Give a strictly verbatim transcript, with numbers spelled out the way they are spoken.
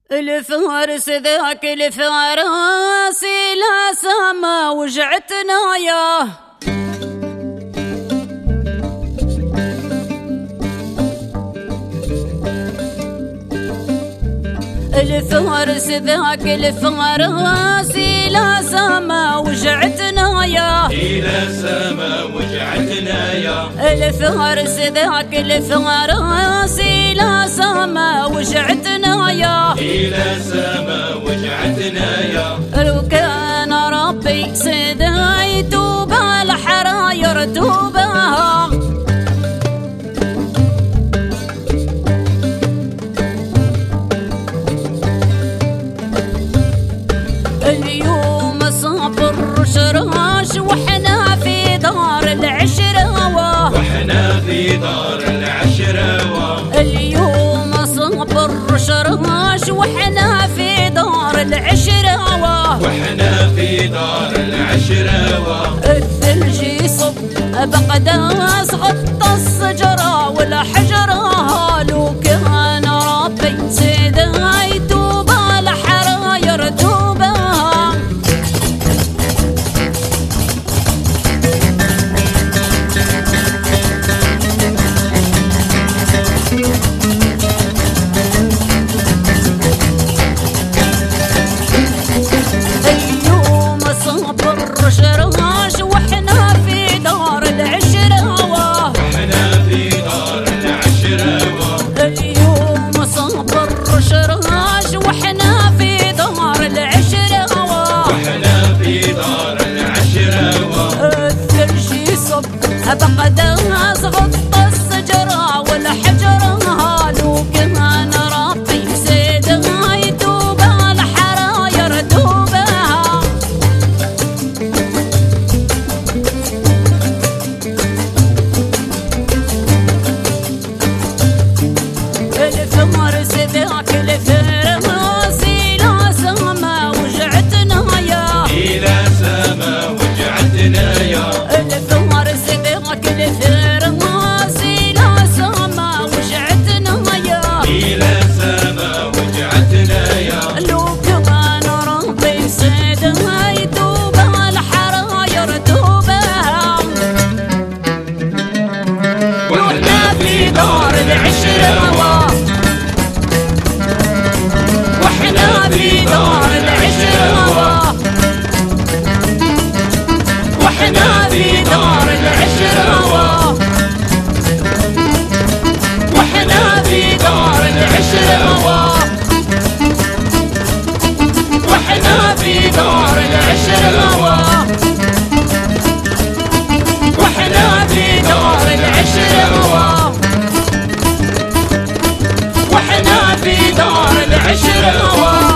الفارس ذاك الفارس لا سما وجعتنا ياه. الفارس ذاك الفارس لا سما وجعتنا ياه. إلى سما وجعتنا يا. الفارس ذاك الفارس لا سما وجعتنا يا. إلى سما وجعتنا يا. لو كان ربي سديت بالحراير توبها. اليوم صابر شراش وحنا في دار العشرة وحنا في دار العشرة. اليوم صابر شراش وحنا في دار العشرة وحنا في دار العشرة. الثلج يصب بقداس غطى الشجرة والحجرة. لو كان ربي سديت بالحراير توبها. اليوم صابر شراش وحنا في دار العشرة. وحنا في دار العشرة. اليوم صابر شراش وحنا في دار العشرة. وحنا في دار العشرة. الثلج يصب بقداس غطى الشجرة والحجرة. لو كان ربي سديت بالحراير توبها. الفارس ذاك الفارس لا سما وجعتنا يا. إلى سما وجعتنا يا. الفارس ذاك الفارس لا سما وجعتنا يا. إلى سما وجعتنا يا. لو كان ربي سديت بالحراير توبها. وحنا في دار العشرة. وحنا في دار العشرة. وحنا في دار العشرة. وحنا في دار العشرة. وحنا في دار العشرة. وحنا في دار العشرة. وحنا في دار العشرة.